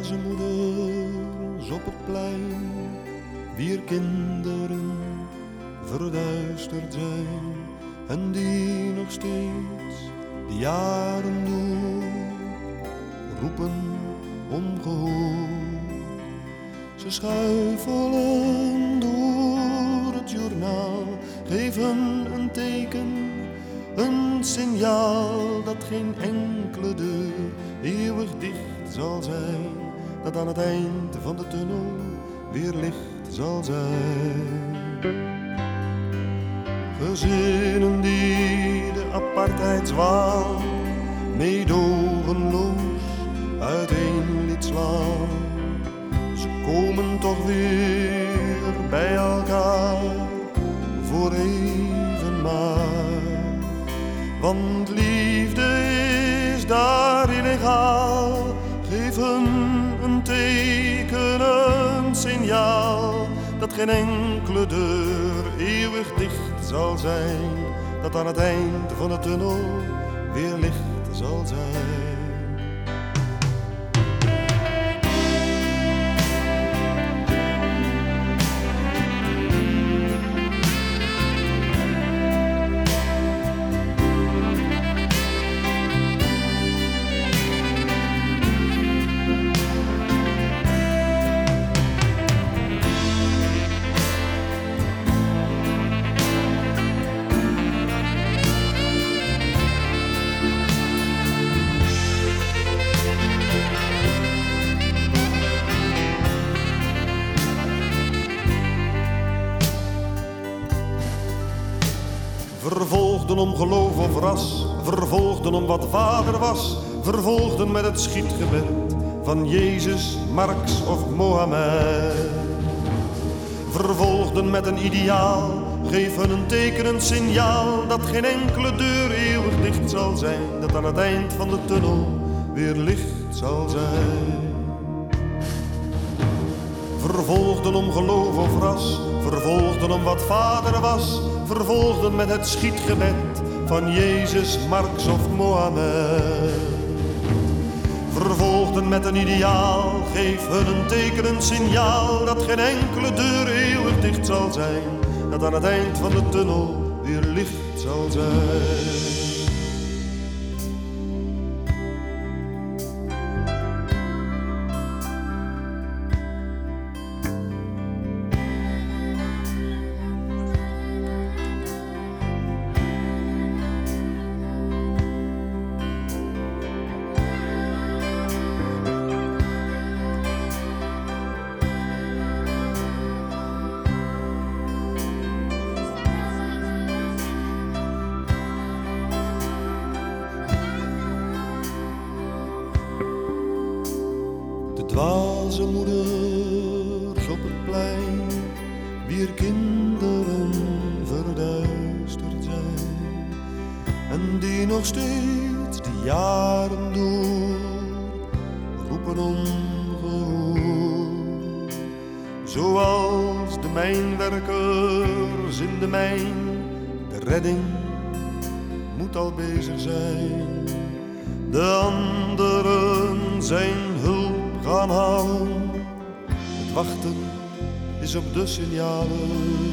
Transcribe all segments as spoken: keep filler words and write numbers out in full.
dwaze moeders op het plein, wier kinderen verduisterd zijn en die nog steeds de jaren door roepen om gehoor. Ze schuifelen door het journaal, geven een teken, een signaal dat geen enkele deur eeuwig dicht zal zijn, dat aan het eind van de tunnel weer licht zal zijn. Gezinnen die de apartheidswaal meedogenloos uiteen liet slaan, ze komen toch weer bij elkaar voor even maar. Want liefde is daar illegaal, geef hun een teken, een signaal, dat geen enkele deur eeuwig dicht zal zijn, dat aan het eind van de tunnel weer licht zal zijn. Vervolgden om geloof of ras, vervolgden om wat vader was, vervolgden met het schietgebed van Jezus, Marx of Mohammed. Vervolgden met een ideaal, geven een teken, een signaal, dat geen enkele deur eeuwig dicht zal zijn, dat aan het eind van de tunnel weer licht zal zijn. Vervolgden om geloof of ras, vervolgden om wat vader was, vervolgden met het schietgebed van Jezus, Marx of Mohammed. Vervolgden met een ideaal, geef hun een teken, een signaal, dat geen enkele deur eeuwig dicht zal zijn, dat aan het eind van de tunnel weer licht zal zijn. Dwaze moeders op het plein, wier kinderen verduisterd zijn en die nog steeds de jaren door roepen om gehoor. Zoals de mijnwerkers in de mijn, de redding moet al bezig zijn. De anderen zijn hulp gaan halen, het wachten is op de signalen.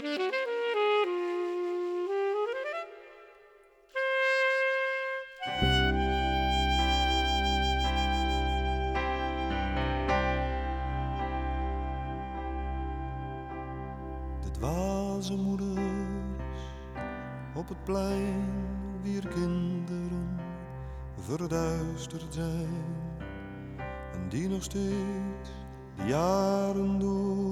Dwaze moeders op het plein, wier kinderen verduisterd zijn en die nog steeds de jaren door